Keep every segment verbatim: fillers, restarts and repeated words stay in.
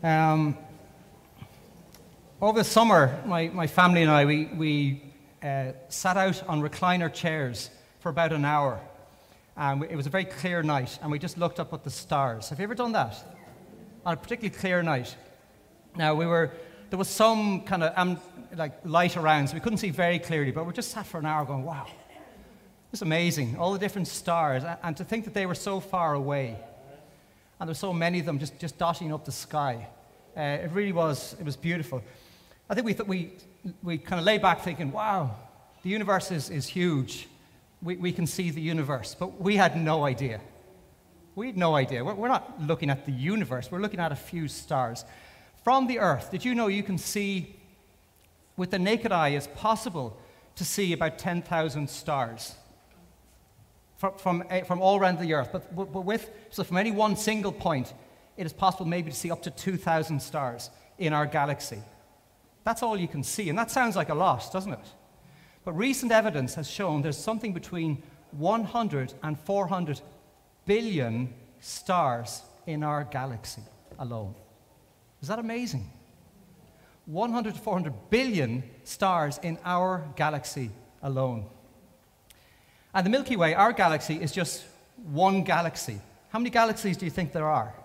Um, over the summer, my, my family and I, we, we uh, sat out on recliner chairs for about an hour. Um, it was a very clear night, and we just looked up at the stars. Have you ever done that? On a particularly clear night. Now, we were, there was some kind of um, like light around, so we couldn't see very clearly, but we just sat for an hour going, wow, it's amazing, all the different stars, and to think that they were so far away. And there were so many of them just, just dotting up the sky. Uh, it really was, it was beautiful. I think we, th- we, we kind of lay back thinking, wow, the universe is, is huge. We, we can see the universe, but we had no idea. We had no idea. We're, we're not looking at the universe, we're looking at a few stars. From the Earth, did you know you can see, with the naked eye, it's possible to see about ten thousand stars from, from, from all around the Earth. But, but with, so from any one single point, it is possible maybe to see up to two thousand stars in our galaxy. That's all you can see, and that sounds like a lot, doesn't it? But recent evidence has shown there's something between one hundred and four hundred billion stars in our galaxy alone. Is that amazing? one hundred to four hundred billion stars in our galaxy alone. And the Milky Way, our galaxy, is just one galaxy. How many galaxies do you think there are?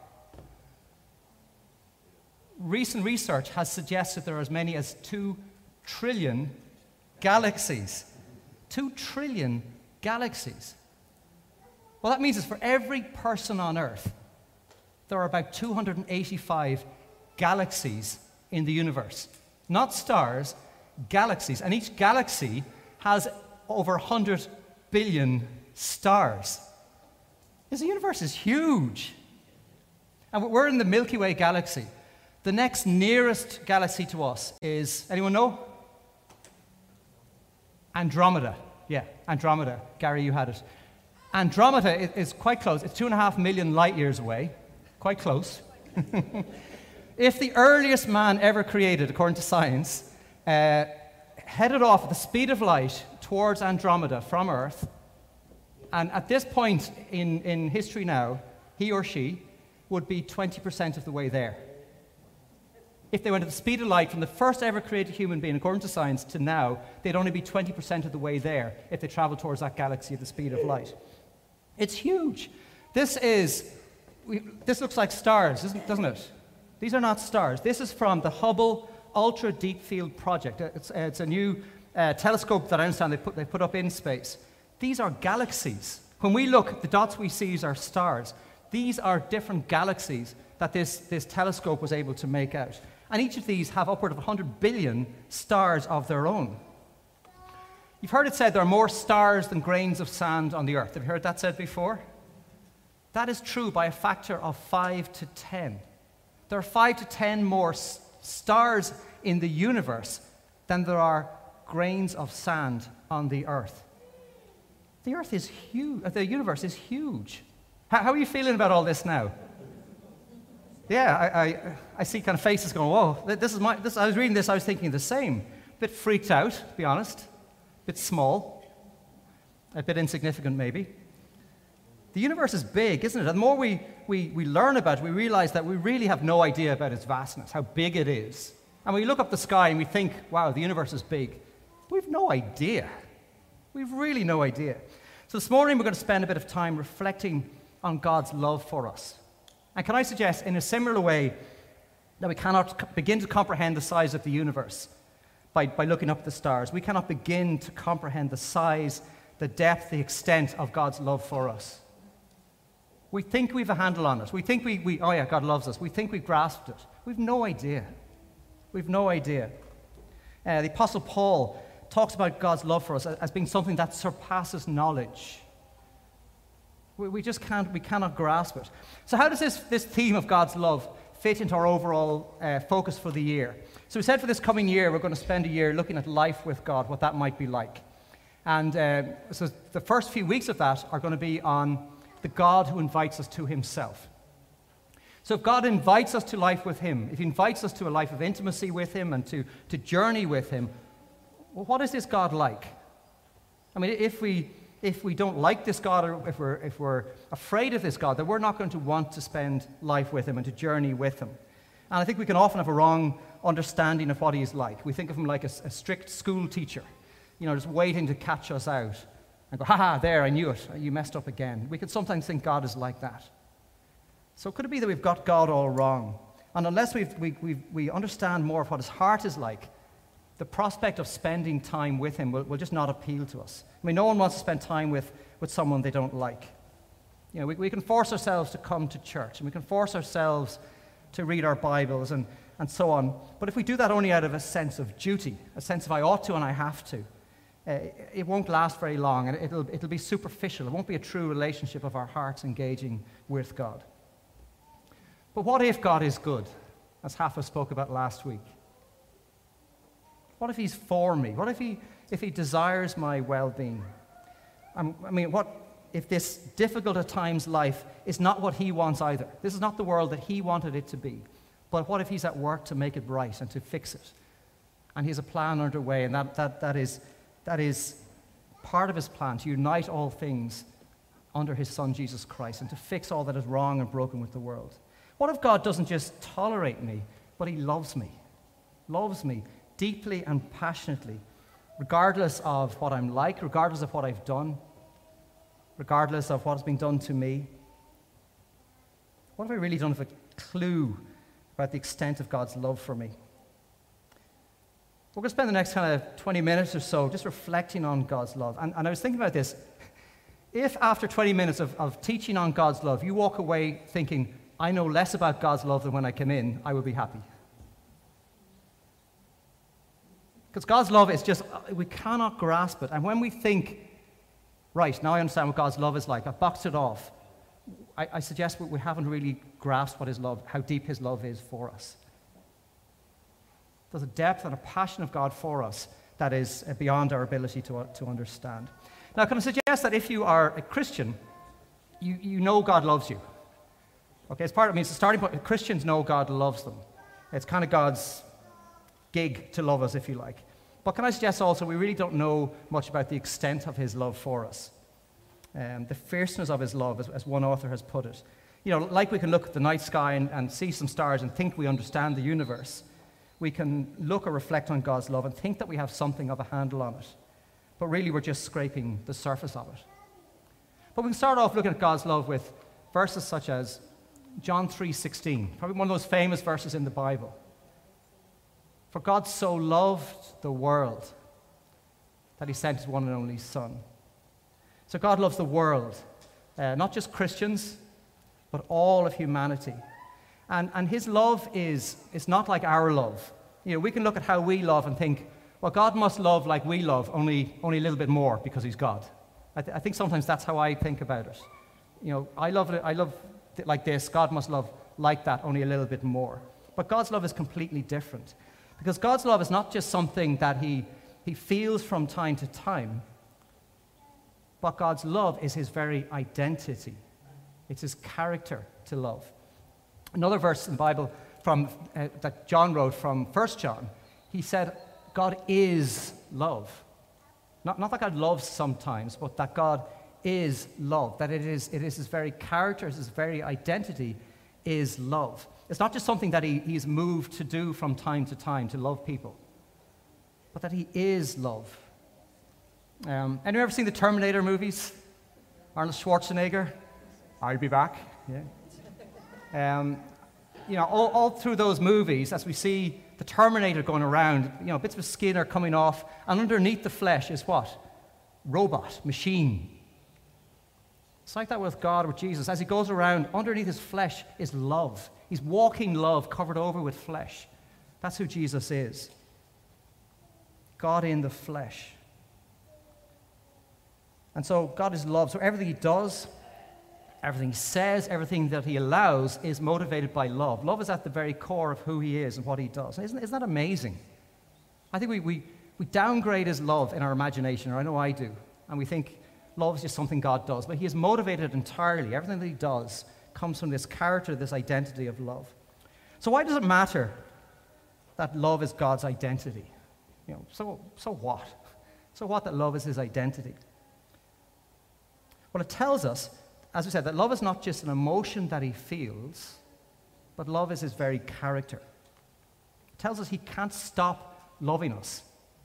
Recent research has suggested there are as many as two trillion galaxies. Two trillion galaxies. Well, that means that for every person on Earth, there are about two hundred eighty-five galaxies in the universe. Not stars, galaxies. And each galaxy has over one hundred billion stars. This universe is huge. And we're in the Milky Way galaxy. The next nearest galaxy to us is, anyone know? Andromeda. Yeah, Andromeda. Gary, you had it. Andromeda is quite close. It's two and a half million light years away. Quite close. If the earliest man ever created, according to science, uh, headed off at the speed of light towards Andromeda from Earth, and at this point in, in history now, he or she would be twenty percent of the way there. If they went at the speed of light from the first ever created human being, according to science, to now, they'd only be twenty percent of the way there if they traveled towards that galaxy at the speed of light. It's huge. This is, we, this looks like stars, doesn't it? These are not stars. This is from the Hubble Ultra Deep Field Project. It's, uh, it's a new uh, telescope that I understand they put, they put up in space. These are galaxies. When we look, the dots we see are stars. These are different galaxies that this, this telescope was able to make out. And each of these have upward of one hundred billion stars of their own. You've heard it said there are more stars than grains of sand on the Earth. Have you heard that said before? That is true by a factor of five to ten. There are five to ten more s- stars in the universe than there are grains of sand on the Earth. The Earth is huge. The universe is huge. How, how are you feeling about all this now? Yeah, I, I, I see kind of faces going, whoa, this is my, this, I was reading this, I was thinking the same. A bit freaked out, to be honest. A bit small. A bit insignificant, maybe. The universe is big, isn't it? And the more we, we, we learn about it, we realize that we really have no idea about its vastness, how big it is. And we look up the sky and we think, wow, the universe is big. We've no idea. We've really no idea. So this morning we're going to spend a bit of time reflecting on God's love for us. And can I suggest, in a similar way, that we cannot begin to comprehend the size of the universe by, by looking up at the stars. We cannot begin to comprehend the size, the depth, the extent of God's love for us. We think we have a handle on it. We think we, we, oh yeah, God loves us. We think we've grasped it. We've no idea. We've no idea. Uh, the Apostle Paul talks about God's love for us as being something that surpasses knowledge. We, we just can't, we cannot grasp it. So how does this, this theme of God's love fit into our overall uh, focus for the year? So we said for this coming year, we're going to spend a year looking at life with God, what that might be like. And uh, so the first few weeks of that are going to be on the God who invites us to himself. So if God invites us to life with him, if he invites us to a life of intimacy with him and to, to journey with him, well, what is this God like? I mean, if we, if we don't like this God, or if we're, if we're afraid of this God, then we're not going to want to spend life with him and to journey with him. And I think we can often have a wrong understanding of what he's like. We think of him like a, a strict school teacher, you know, just waiting to catch us out and go, ha ha, there, I knew it, you messed up again. We could sometimes think God is like that. So could it be that we've got God all wrong? And unless we've, we, we, we understand more of what his heart is like, the prospect of spending time with him will, will just not appeal to us. I mean, no one wants to spend time with, with someone they don't like. You know, we, we can force ourselves to come to church, and we can force ourselves to read our Bibles and, and so on. But if we do that only out of a sense of duty, a sense of I ought to and I have to, uh, it won't last very long, and it'll, it'll be superficial. It won't be a true relationship of our hearts engaging with God. But what if God is good, as Haffa spoke about last week? What if he's for me? What if he, if he desires my well-being? Um, I mean, what if this difficult at times life is not what he wants either? This is not the world that he wanted it to be. But what if he's at work to make it right and to fix it? And he has a plan underway, and that, that, that, is, that is part of his plan, to unite all things under his Son, Jesus Christ, and to fix all that is wrong and broken with the world. What if God doesn't just tolerate me, but he loves me? Loves me deeply and passionately, regardless of what I'm like, regardless of what I've done, regardless of what has been done to me. What if I really don't have a clue about the extent of God's love for me? We're going to spend the next kind of twenty minutes or so just reflecting on God's love. And, and I was thinking about this. If after twenty minutes of, of teaching on God's love, you walk away thinking, I know less about God's love than when I came in, I will be happy. Because God's love is just, we cannot grasp it. And when we think, right, now I understand what God's love is like, I've boxed it off, I, I suggest we haven't really grasped what his love, how deep his love is for us. There's a depth and a passion of God for us that is beyond our ability to, to understand. Now, can I suggest that if you are a Christian, you, you know God loves you. Okay, it's part of it. I mean, it's a starting point. Christians know God loves them. It's kind of God's gig to love us, if you like. But can I suggest also we really don't know much about the extent of his love for us. Um, the fierceness of his love, as, as one author has put it. You know, like we can look at the night sky and, and see some stars and think we understand the universe, we can look or reflect on God's love and think that we have something of a handle on it. But really we're just scraping the surface of it. But we can start off looking at God's love with verses such as John three sixteen, probably one of those famous verses in the Bible. For God so loved the world that he sent his one and only Son. So God loves the world, uh, not just Christians, but all of humanity. And, and his love is, is not like our love. You know, we can look at how we love and think, well, God must love like we love, only, only a little bit more because he's God. I, th- I think sometimes that's how I think about it. You know, I love it, I love it like this, God must love like that, only a little bit more. But God's love is completely different. Because God's love is not just something that he, he feels from time to time, but God's love is his very identity. It's his character to love. Another verse in the Bible from, uh, that John wrote from First John, he said, God is love. Not, not that God loves sometimes, but that God is love. That it is, it is his very character, his very identity is love. It's not just something that he, he's moved to do from time to time, to love people, but that he is love. Um, anyone ever seen the Terminator movies? Arnold Schwarzenegger? I'll be back. Yeah. Um, you know, all, all through those movies, as we see the Terminator going around, you know, bits of skin are coming off, and underneath the flesh is what? Robot, machine. It's like that with God, with Jesus. As he goes around, underneath his flesh is love. He's walking love covered over with flesh. That's who Jesus is. God in the flesh. And so God is love. So everything he does, everything he says, everything that he allows is motivated by love. Love is at the very core of who he is and what he does. Isn't, isn't that amazing? I think we, we, we downgrade his love in our imagination, or I know I do, and we think love is just something God does. But he is motivated entirely. Everything that he does comes from this character, this identity of love. So why does it matter that love is God's identity? You know, so, so what? So what that love is his identity? Well, it tells us, as we said, that love is not just an emotion that he feels, but love is his very character. It tells us he can't stop loving us,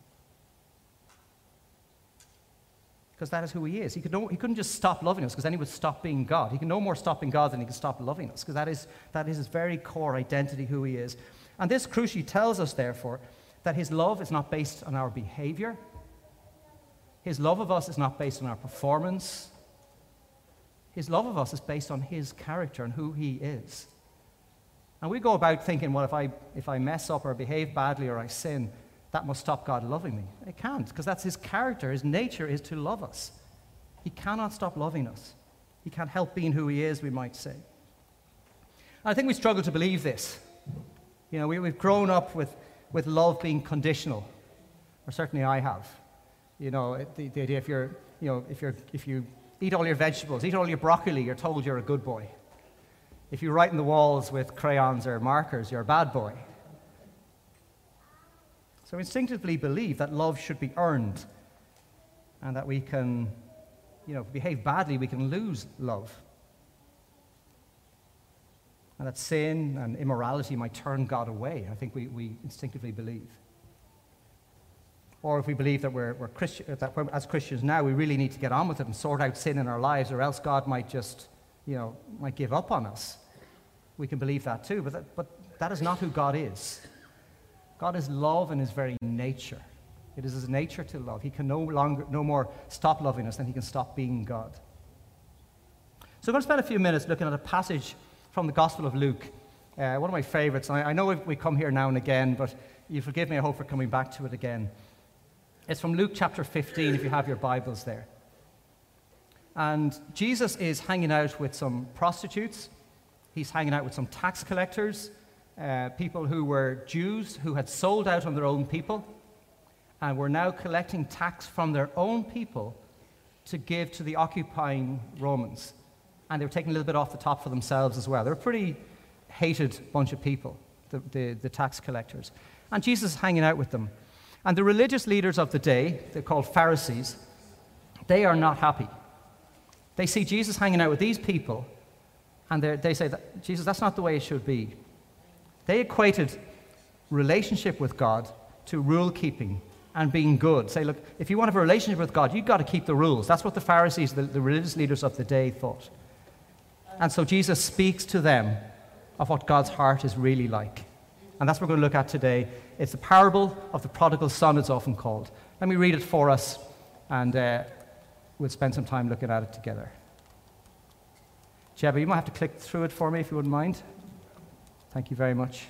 because that is who he is. He, could no, he couldn't just stop loving us, because then he would stop being God. He can no more stop being God than he can stop loving us, because that is, that is his very core identity, who he is. And this crucially tells us, therefore, that his love is not based on our behavior. His love of us is not based on our performance. His love of us is based on his character and who he is. And we go about thinking, well, if I, if I mess up or behave badly or I sin, that must stop God loving me. It can't, because that's his character. His nature is to love us. He cannot stop loving us. He can't help being who he is, we might say. And I think we struggle to believe this. You know, we, we've grown up with, with love being conditional, or certainly I have. You know, the, the idea if you're, you know, if you're, if you eat all your vegetables, eat all your broccoli, you're told you're a good boy. If you write on the walls with crayons or markers, you're a bad boy. So we instinctively believe that love should be earned, and that we can, you know, if we behave badly, we can lose love. And that sin and immorality might turn God away. I think we, we instinctively believe. Or if we believe that we're, we're Christian, that we're, as Christians now, we really need to get on with it and sort out sin in our lives, or else God might just, you know, might give up on us. We can believe that too, but that, but that is not who God is. God is love in his very nature. It is his nature to love. He can no longer, no more stop loving us than he can stop being God. So I'm going to spend a few minutes looking at a passage from the Gospel of Luke, uh, one of my favorites. I, I know we come here now and again, but you forgive me, I hope, for coming back to it again. It's from Luke chapter fifteen, if you have your Bibles there. And Jesus is hanging out with some prostitutes. He's hanging out with some tax collectors, uh, people who were Jews who had sold out on their own people and were now collecting tax from their own people to give to the occupying Romans. And they were taking a little bit off the top for themselves as well. They're a pretty hated bunch of people, the, the, the tax collectors. And Jesus is hanging out with them. And the religious leaders of the day, they're called Pharisees, they are not happy. They see Jesus hanging out with these people, and they say, that, Jesus, that's not the way it should be. They equated relationship with God to rule-keeping and being good. Say, look, if you want to have a relationship with God, you've got to keep the rules. That's what the Pharisees, the, the religious leaders of the day, thought. And so Jesus speaks to them of what God's heart is really like. And that's what we're going to look at today. It's the parable of the prodigal son, it's often called. Let me read it for us, and uh, we'll spend some time looking at it together. Jebba, you might have to click through it for me if you wouldn't mind. Thank you very much.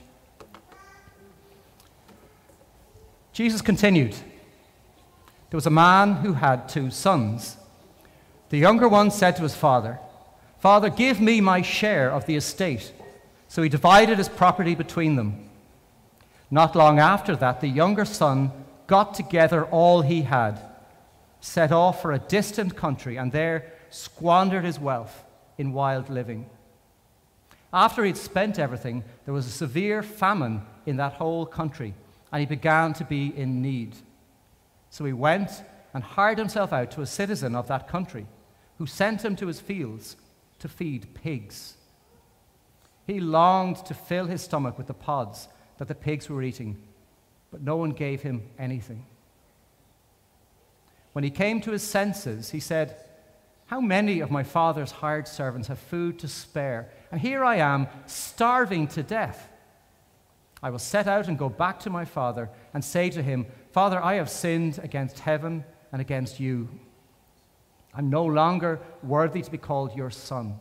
Jesus continued. There was a man who had two sons. The younger one said to his father, "Father, give me my share of the estate." So he divided his property between them. Not long after that, the younger son got together all he had, set off for a distant country, and there squandered his wealth in wild living. After he'd spent everything, there was a severe famine in that whole country, and he began to be in need. So he went and hired himself out to a citizen of that country, who sent him to his fields to feed pigs. He longed to fill his stomach with the pods that the pigs were eating, but no one gave him anything. When he came to his senses, he said, "How many of my father's hired servants have food to spare, and here I am, starving to death? I will set out and go back to my father and say to him, 'Father, I have sinned against heaven and against you. I'm no longer worthy to be called your son.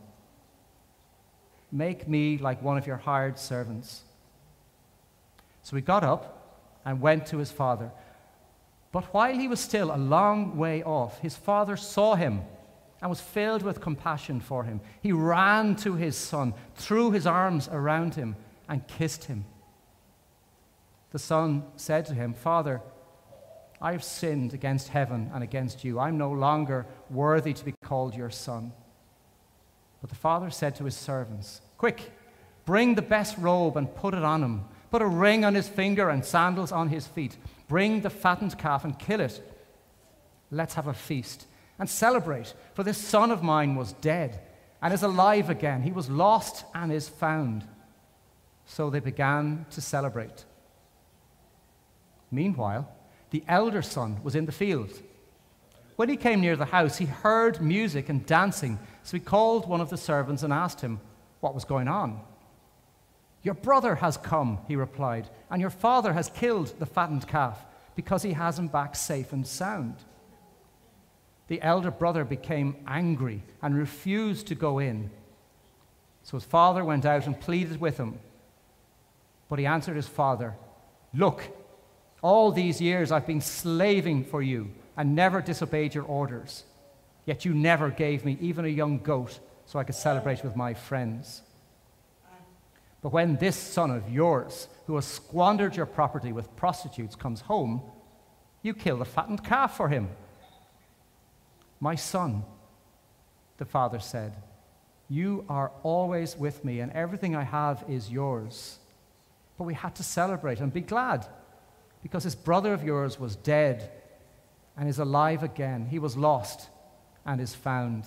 Make me like one of your hired servants.' So he got up and went to his father. But while he was still a long way off, his father saw him and was filled with compassion for him. He ran to his son, threw his arms around him, and kissed him. The son said to him, 'Father, I have sinned against heaven and against you. I'm no longer worthy to be called your son.' But the father said to his servants, 'Quick, bring the best robe and put it on him. Put a ring on his finger and sandals on his feet. Bring the fattened calf and kill it. Let's have a feast and celebrate, for this son of mine was dead and is alive again. He was lost and is found.' So they began to celebrate. Meanwhile, the elder son was in the field. When he came near the house, he heard music and dancing, so he called one of the servants and asked him what was going on. "Your brother has come," he replied, "and your father has killed the fattened calf because he has him back safe and sound." The elder brother became angry and refused to go in. So his father went out and pleaded with him. But he answered his father, "Look, all these years I've been slaving for you and never disobeyed your orders. Yet you never gave me even a young goat so I could celebrate with my friends. But when this son of yours, who has squandered your property with prostitutes, comes home, you kill the fattened calf for him." "My son," the father said, "you are always with me, and everything I have is yours. But we had to celebrate and be glad, because this brother of yours was dead and is alive again. He was lost and is found."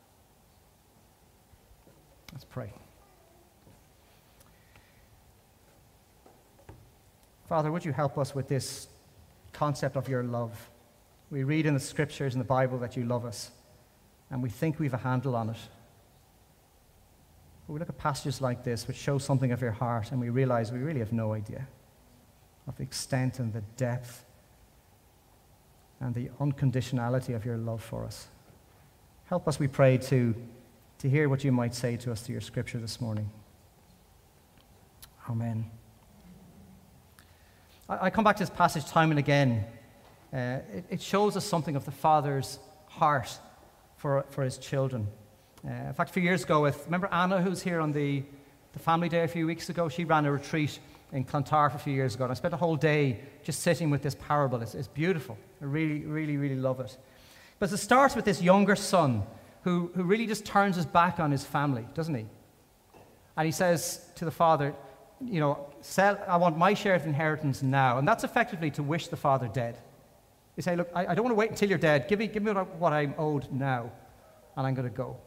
Let's pray. Father, would you help us with this concept of your love? We read in the scriptures in the Bible that you love us, and we think we have a handle on it. But we look at passages like this which show something of your heart, and we realize we really have no idea of the extent and the depth and the unconditionality of your love for us. Help us, we pray, to, to hear what you might say to us through your scripture this morning. Amen. I, I come back to this passage time and again. Uh, it, it shows us something of the Father's heart for, for his children. Uh, in fact, a few years ago, with, remember Anna, who's here on the, the family day a few weeks ago? She ran a retreat in Clontarf a few years ago, and I spent a whole day just sitting with this parable. It's, it's beautiful. I really, really, really love it. But it starts with this younger son who, who really just turns his back on his family, doesn't he? And he says to the father, you know, sell, I want my share of inheritance now. And that's effectively to wish the father dead. You say, look, I, I don't want to wait until you're dead. Give me, give me what, what I'm owed now, and I'm going to go.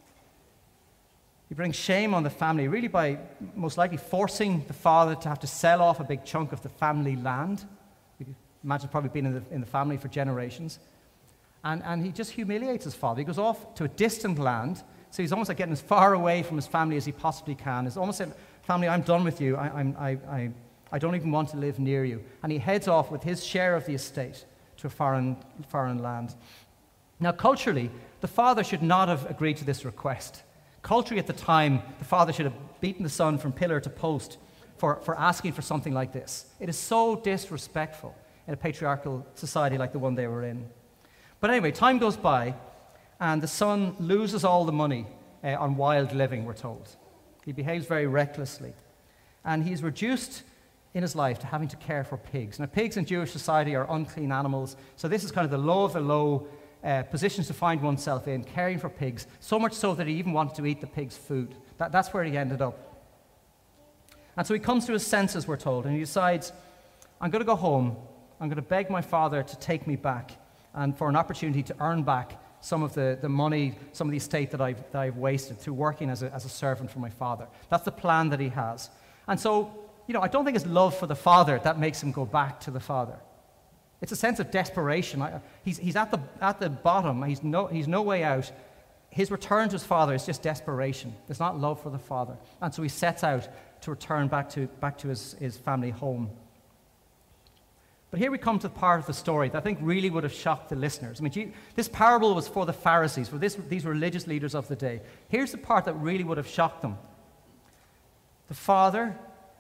He brings shame on the family, really by most likely forcing the father to have to sell off a big chunk of the family land. You can imagine probably been in the, in the family for generations. And, and he just humiliates his father. He goes off to a distant land, so he's almost like getting as far away from his family as he possibly can. It's almost like, family, I'm done with you. I, I'm, I, I, I don't even want to live near you. And he heads off with his share of the estate to a foreign, foreign land. Now, culturally, the father should not have agreed to this request. Culturally, at the time, the father should have beaten the son from pillar to post for, for asking for something like this. It is so disrespectful in a patriarchal society like the one they were in. But anyway, time goes by, and the son loses all the money uh, on wild living, we're told. He behaves very recklessly. And he's reduced in his life to having to care for pigs. Now, pigs in Jewish society are unclean animals, so this is kind of the low of the low uh, positions to find oneself in, caring for pigs, so much so that he even wanted to eat the pig's food. That, that's where he ended up. And so he comes to his senses, we're told, and he decides, I'm going to go home, I'm going to beg my father to take me back, and for an opportunity to earn back some of the, the money, some of the estate that I've, that I've wasted through working as a, as a servant for my father. That's the plan that he has. And so, you know, I don't think it's love for the father that makes him go back to the father. It's a sense of desperation. I, he's he's at, the, at the bottom. He's no, he's no way out. His return to his father is just desperation. It's not love for the father. And so he sets out to return back to, back to his, his family home. But here we come to the part of the story that I think really would have shocked the listeners. I mean, this parable was for the Pharisees, for this, these religious leaders of the day. Here's the part that really would have shocked them. The father,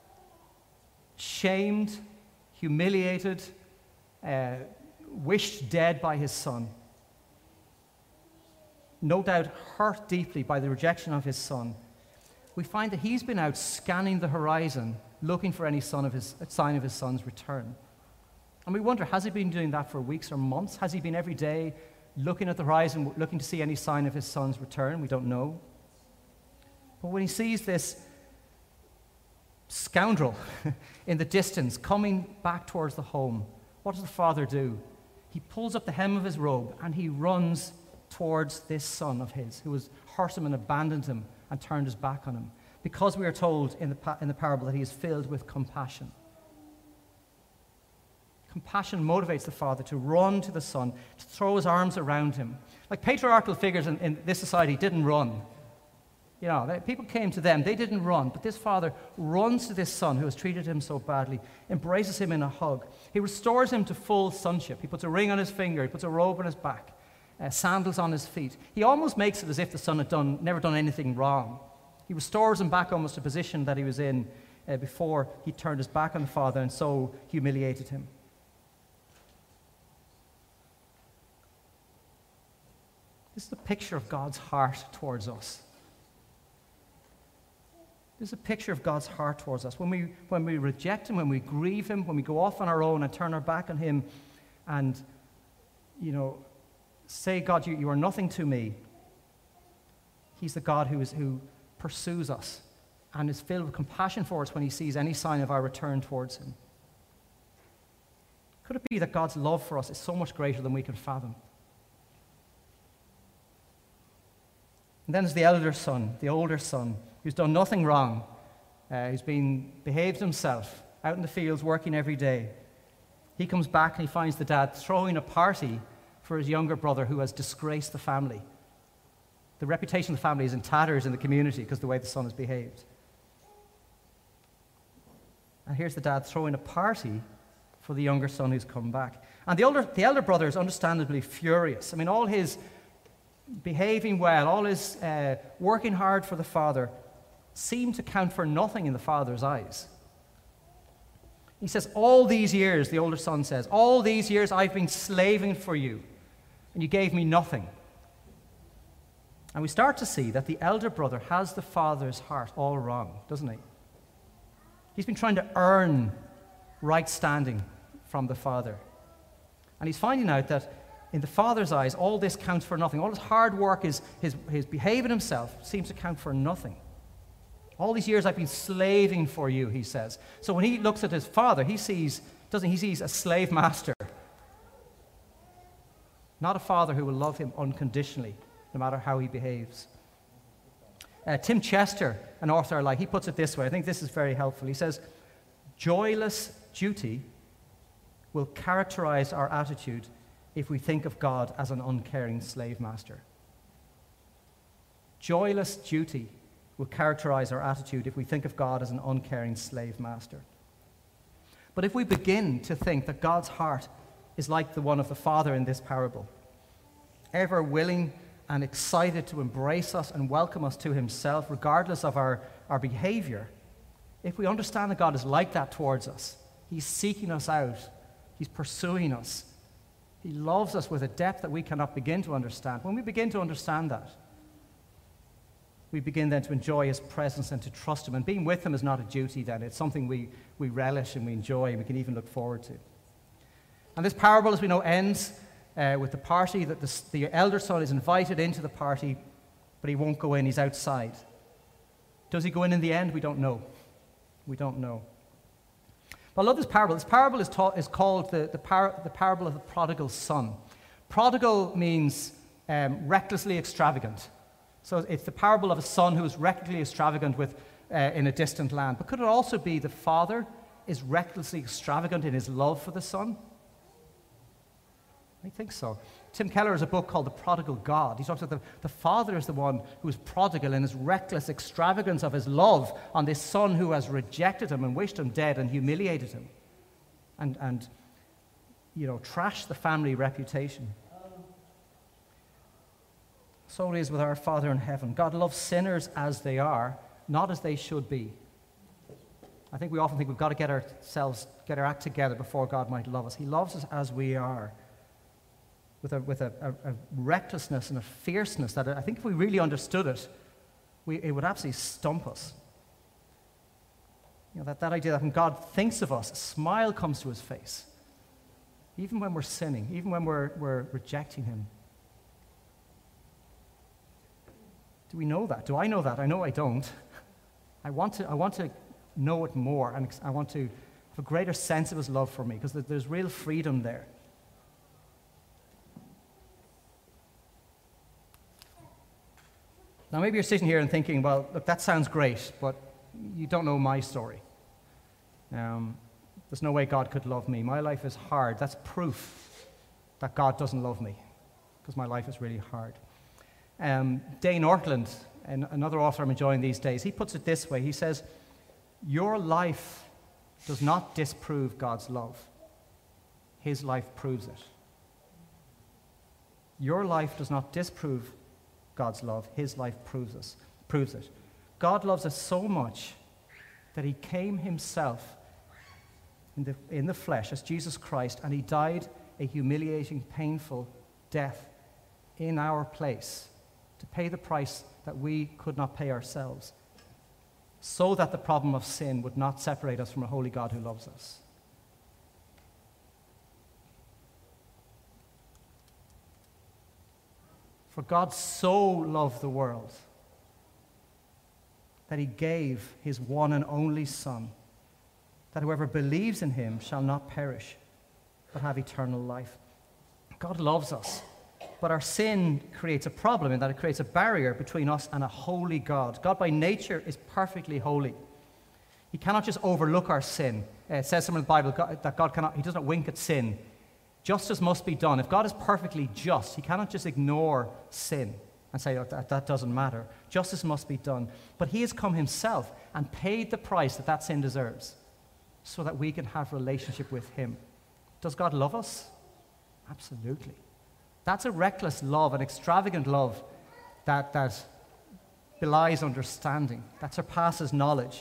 shamed, humiliated, uh, wished dead by his son, no doubt hurt deeply by the rejection of his son. We find that he's been out scanning the horizon, looking for any son of his, sign of his son's return. And we wonder, has he been doing that for weeks or months? Has he been every day looking at the horizon, looking to see any sign of his son's return? We don't know. But when he sees this scoundrel in the distance coming back towards the home, what does the father do? He pulls up the hem of his robe and he runs towards this son of his who has hurt him and abandoned him and turned his back on him. because we are told in the, pa- in the parable that he is filled with compassion. Compassion motivates the father to run to the son, to throw his arms around him. Like patriarchal figures in, in this society didn't run. You know, they, people came to them, they didn't run, but this father runs to this son who has treated him so badly, embraces him in a hug. He restores him to full sonship. He puts a ring on his finger, he puts a robe on his back, uh, sandals on his feet. He almost makes it as if the son had done, never done anything wrong. He restores him back almost to the position that he was in uh, before he turned his back on the father and so humiliated him. This is a picture of God's heart towards us. This is a picture of God's heart towards us. When we, when we reject him, when we grieve him, when we go off on our own and turn our back on him and, you know, say, God, you, you are nothing to me, he's the God who, is, who pursues us and is filled with compassion for us when he sees any sign of our return towards him. Could it be that God's love for us is so much greater than we can fathom? And then there's the elder son, the older son, who's done nothing wrong, uh, who's been behaved himself, out in the fields working every day. He comes back and he finds the dad throwing a party for his younger brother who has disgraced the family. The reputation of the family is in tatters in the community because of the way the son has behaved. And here's the dad throwing a party for the younger son who's come back. And the older, the elder brother is understandably furious. I mean, all his behaving well, all his uh, working hard for the father seemed to count for nothing in the father's eyes. He says, all these years, the older son says, all these years I've been slaving for you, and you gave me nothing. And we start to see that the elder brother has the father's heart all wrong, doesn't he? He's been trying to earn right standing from the father. And he's finding out that in the father's eyes, all this counts for nothing. All his hard work, his, his, his behaving himself, seems to count for nothing. All these years I've been slaving for you, he says. So when he looks at his father, he sees, doesn't he, he sees a slave master. Not a father who will love him unconditionally, no matter how he behaves. Uh, Tim Chester, an author I like, he puts it this way. I think this is very helpful. He says, joyless duty will characterize our attitude if we think of God as an uncaring slave master. Joyless duty will characterize our attitude if we think of God as an uncaring slave master. But if we begin to think that God's heart is like the one of the father in this parable, ever willing and excited to embrace us and welcome us to himself, regardless of our, our behavior, if we understand that God is like that towards us, he's seeking us out, he's pursuing us, he loves us with a depth that we cannot begin to understand. When we begin to understand that, we begin then to enjoy his presence and to trust him. And being with him is not a duty then. It's something we, we relish and we enjoy and we can even look forward to. And this parable, as we know, ends uh, with the party that the, the elder son is invited into the party, but he won't go in. He's outside. Does he go in in the end? We don't know. We don't know. But I love this parable. This parable is, taught, is called the, the, par, the parable of the prodigal son. Prodigal means um, recklessly extravagant. So it's the parable of a son who is recklessly extravagant with, uh, in a distant land. But could it also be the father is recklessly extravagant in his love for the son? I think so. Tim Keller has a book called The Prodigal God. He talks about the, the father is the one who is prodigal in his reckless extravagance of his love on this son who has rejected him and wished him dead and humiliated him and, and you know, trashed the family reputation. So it is with our Father in heaven. God loves sinners as they are, not as they should be. I think we often think we've got to get ourselves, get our act together before God might love us. He loves us as we are, with a, with a, a, a recklessness and a fierceness that I think if we really understood it, we, it would absolutely stump us. You know, that, that idea that when God thinks of us, a smile comes to his face, even when we're sinning, even when we're, we're rejecting him. Do we know that? Do I know that? I know I don't. I want to, I want to know it more, and I want to have a greater sense of his love for me, because there's real freedom there. Now, maybe you're sitting here and thinking, well, look, that sounds great, but you don't know my story. Um, there's no way God could love me. My life is hard. That's proof that God doesn't love me, because my life is really hard. Um, Dane Ortland, and another author I'm enjoying these days, he puts it this way. He says, your life does not disprove God's love. His life proves it. Your life does not disprove God's love. His life proves us, proves it. God loves us so much that he came himself in the, in the flesh as Jesus Christ, and he died a humiliating, painful death in our place to pay the price that we could not pay ourselves, so that the problem of sin would not separate us from a holy God who loves us. For God so loved the world that he gave his one and only Son, that whoever believes in him shall not perish, but have eternal life. God loves us, but our sin creates a problem in that it creates a barrier between us and a holy God. God by nature is perfectly holy. He cannot just overlook our sin. Uh, it says somewhere in the Bible God, that God cannot, he does not wink at sin. Justice must be done. If God is perfectly just, he cannot just ignore sin and say, oh, that, that doesn't matter. Justice must be done. But he has come himself and paid the price that that sin deserves so that we can have relationship with him. Does God love us? Absolutely. That's a reckless love, an extravagant love that, that belies understanding, that surpasses knowledge.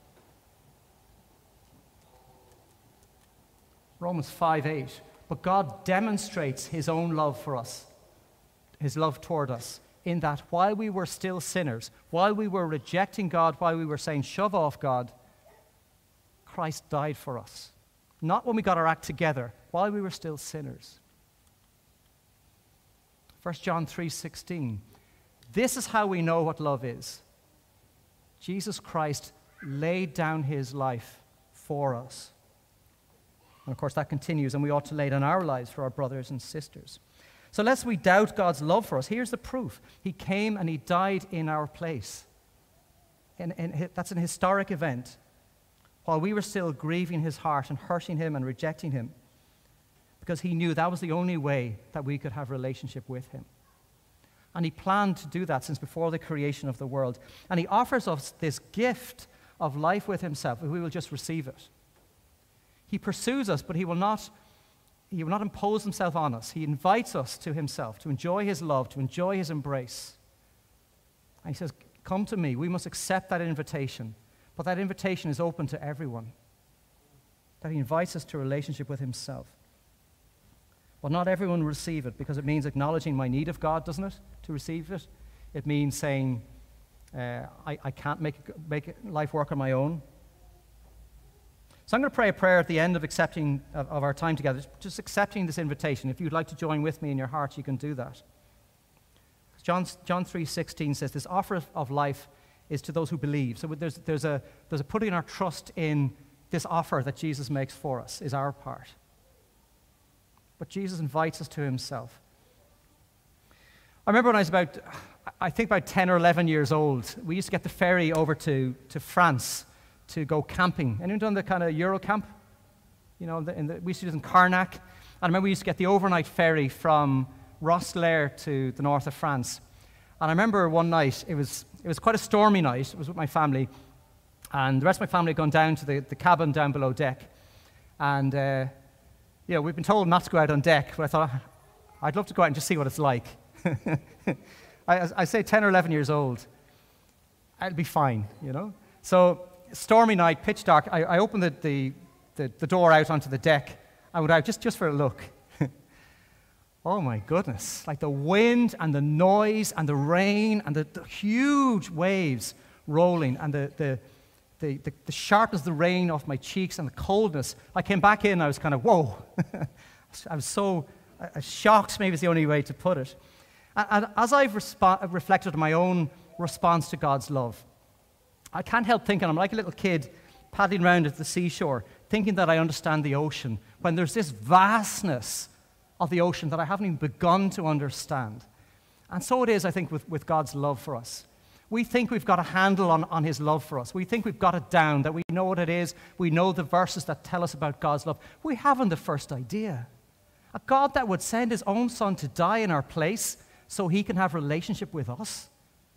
Romans five eight. But God demonstrates his own love for us, his love toward us, in that while we were still sinners, while we were rejecting God, while we were saying, shove off God, Christ died for us. Not when we got our act together, while we were still sinners. First John three sixteen. This is how we know what love is. Jesus Christ laid down his life for us. And of course, that continues, and we ought to lay down our lives for our brothers and sisters. So lest we doubt God's love for us, here's the proof. He came and he died in our place. And, and that's an historic event. While we were still grieving his heart and hurting him and rejecting him, because he knew that was the only way that we could have relationship with him. And he planned to do that since before the creation of the world. And he offers us this gift of life with himself if we will just receive it. He pursues us, but he will not, he will not impose himself on us. He invites us to himself, to enjoy his love, to enjoy his embrace. And he says, come to me. We must accept that invitation. But that invitation is open to everyone. That he invites us to a relationship with himself. But not everyone will receive it, because it means acknowledging my need of God, doesn't it, to receive it? It means saying, uh, I, I can't make, make life work on my own. So I'm going to pray a prayer at the end of accepting of, of our time together, just accepting this invitation. If you'd like to join with me in your heart, you can do that. John, John three sixteen says, this offer of life is to those who believe. So there's, there's, a, there's a putting our trust in this offer that Jesus makes for us, is our part. But Jesus invites us to himself. I remember when I was about, I think about ten or eleven years old, we used to get the ferry over to, to France to go camping. Anyone done the kind of Euro camp? You know, in the, we used to do it in Carnac. And I remember we used to get the overnight ferry from Rosslare to the north of France. And I remember one night, it was it was quite a stormy night. It was with my family. And the rest of my family had gone down to the, the cabin down below deck. And, uh, you know, we've been told not to go out on deck, but I thought, I'd love to go out and just see what it's like. I, I say ten or eleven years old. I'll be fine, you know. So, stormy night, pitch dark. I, I opened the, the, the, the door out onto the deck. I went out just, just for a look. Oh my goodness, like the wind and the noise and the rain and the, the huge waves rolling and the, the, the, the, the sharpness of the rain off my cheeks and the coldness. I came back in, I was kind of, whoa. I was so uh, shocked, maybe is the only way to put it. And, and as I've respo- reflected on my own response to God's love, I can't help thinking, I'm like a little kid paddling around at the seashore, thinking that I understand the ocean, when there's this vastness of the ocean that I haven't even begun to understand. And so it is, I think, with, with God's love for us. We think we've got a handle on, on his love for us. We think we've got it down, that we know what it is. We know the verses that tell us about God's love. We haven't the first idea. A God that would send his own son to die in our place so he can have a relationship with us.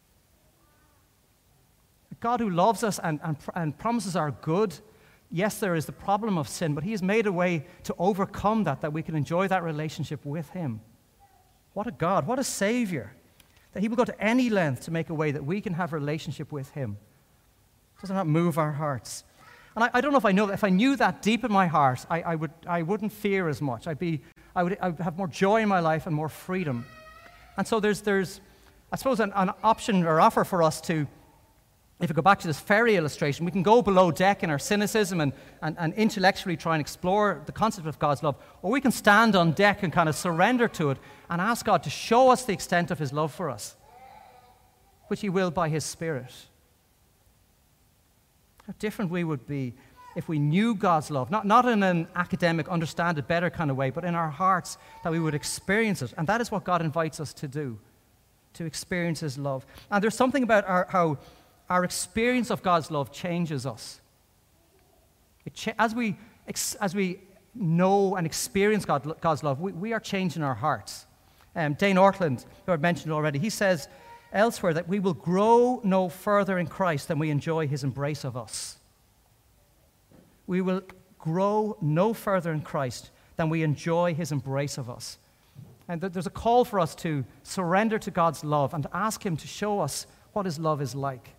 A God who loves us and, and, and promises our good. Yes, there is the problem of sin, but he has made a way to overcome that, that we can enjoy that relationship with him. What a God, what a Savior. That he will go to any length to make a way that we can have a relationship with him. Doesn't that move our hearts? And I, I don't know if I know that if I knew that deep in my heart, I, I, would, I wouldn't fear as much. I'd be, I, would, I would have more joy in my life and more freedom. And so there's, there's I suppose, an, an option or offer for us to, if we go back to this ferry illustration, we can go below deck in our cynicism and, and, and intellectually try and explore the concept of God's love, or we can stand on deck and kind of surrender to it and ask God to show us the extent of his love for us, which he will by his Spirit. How different we would be if we knew God's love, not, not in an academic, understand it better kind of way, but in our hearts, that we would experience it. And that is what God invites us to do, to experience his love. And there's something about our, how our experience of God's love changes us. It cha- as, we, ex- as we know and experience God, God's love, we, we are changing our hearts. Um, Dane Ortland, who I've mentioned already, he says elsewhere that we will grow no further in Christ than we enjoy his embrace of us. We will grow no further in Christ than we enjoy his embrace of us. And th- there's a call for us to surrender to God's love and to ask him to show us what his love is like.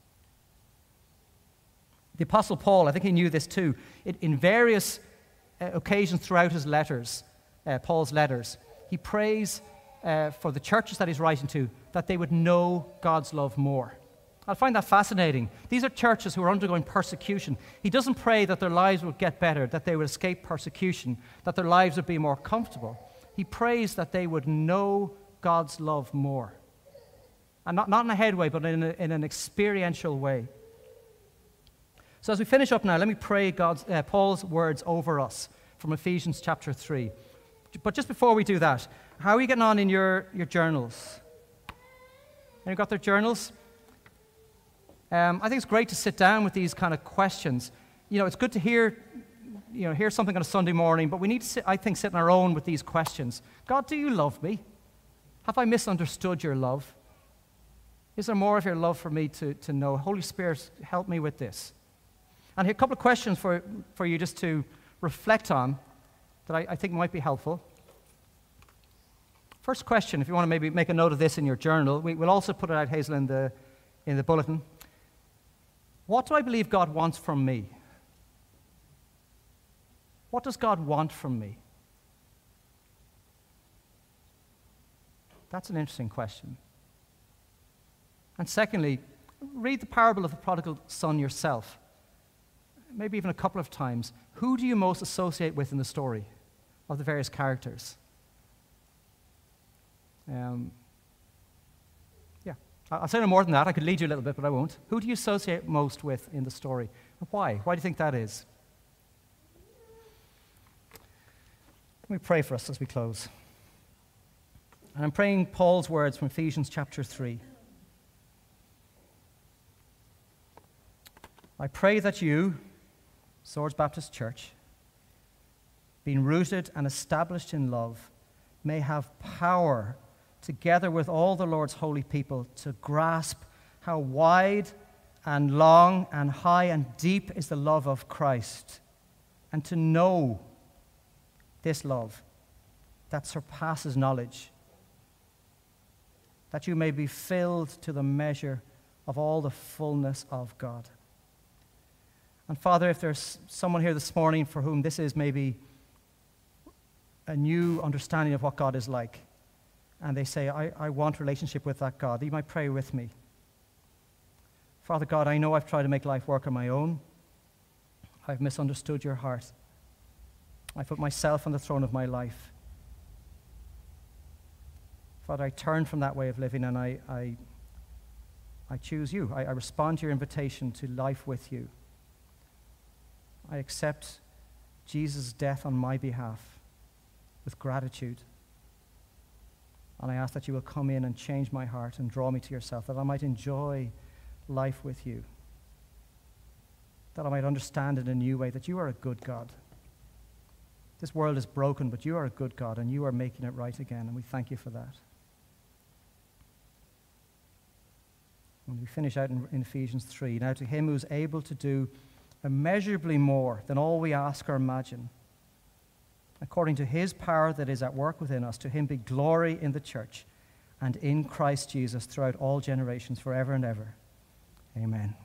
The Apostle Paul, I think he knew this too. It, in various uh, occasions throughout his letters, uh, Paul's letters, he prays uh, for the churches that he's writing to that they would know God's love more. I find that fascinating. These are churches who are undergoing persecution. He doesn't pray that their lives would get better, that they would escape persecution, that their lives would be more comfortable. He prays that they would know God's love more. And not, not in a head way, but in, a, in an experiential way. So as we finish up now, let me pray God's, uh, Paul's words over us from Ephesians chapter three. But just before we do that, how are you getting on in your, your journals? Have you got their journals? Um, I think it's great to sit down with these kind of questions. You know, it's good to hear, you know, hear something on a Sunday morning, but we need to, sit, I think, sit on our own with these questions. God, do you love me? Have I misunderstood your love? Is there more of your love for me to, to know? Holy Spirit, help me with this. And here are a couple of questions for, for you just to reflect on that I, I think might be helpful. First question, if you want to maybe make a note of this in your journal, we, we'll also put it out, Hazel, in the, in the bulletin. What do I believe God wants from me? What does God want from me? That's an interesting question. And secondly, read the parable of the prodigal son yourself. Maybe even a couple of times. Who do you most associate with in the story of the various characters? Um, yeah, I'll say no more than that. I could lead you a little bit, but I won't. Who do you associate most with in the story? And why? Why do you think that is? Let me pray for us as we close. And I'm praying Paul's words from Ephesians chapter three. I pray that you, Swords Baptist Church, being rooted and established in love, may have power, together with all the Lord's holy people, to grasp how wide and long and high and deep is the love of Christ, and to know this love that surpasses knowledge, that you may be filled to the measure of all the fullness of God. And Father, if there's someone here this morning for whom this is maybe a new understanding of what God is like, and they say, I, I want a relationship with that God, you might pray with me. Father God, I know I've tried to make life work on my own. I've misunderstood your heart. I put myself on the throne of my life. Father, I turn from that way of living and I, I, I choose you. I, I respond to your invitation to life with you. I accept Jesus' death on my behalf with gratitude. And I ask that you will come in and change my heart and draw me to yourself, that I might enjoy life with you, that I might understand in a new way that you are a good God. This world is broken, but you are a good God, and you are making it right again, and we thank you for that. And we finish out in, in Ephesians three. Now to him who is able to do immeasurably more than all we ask or imagine, according to his power that is at work within us, to him be glory in the church and in Christ Jesus throughout all generations, forever and ever. Amen.